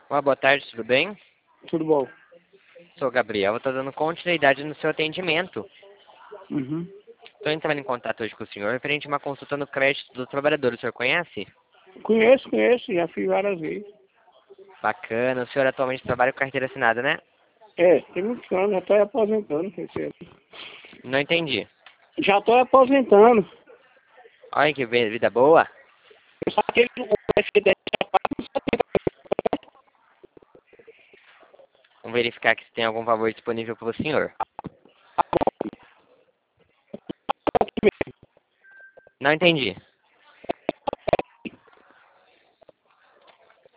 Olá, boa tarde, tudo bem? Tudo bom? Sou o Gabriel, estou dando continuidade no seu atendimento. Uhum. Estou entrando em contato hoje com o senhor referente a uma consulta no crédito do trabalhador. O senhor conhece? Conheço, já fiz várias vezes. Bacana. O senhor atualmente trabalha com carteira assinada, né? Tem muitos anos, já estou aposentando. Não entendi. Já estou aposentando. Olha que vida boa. Eu saquei o FD. Vamos verificar aqui se tem algum valor disponível para o senhor. Não entendi.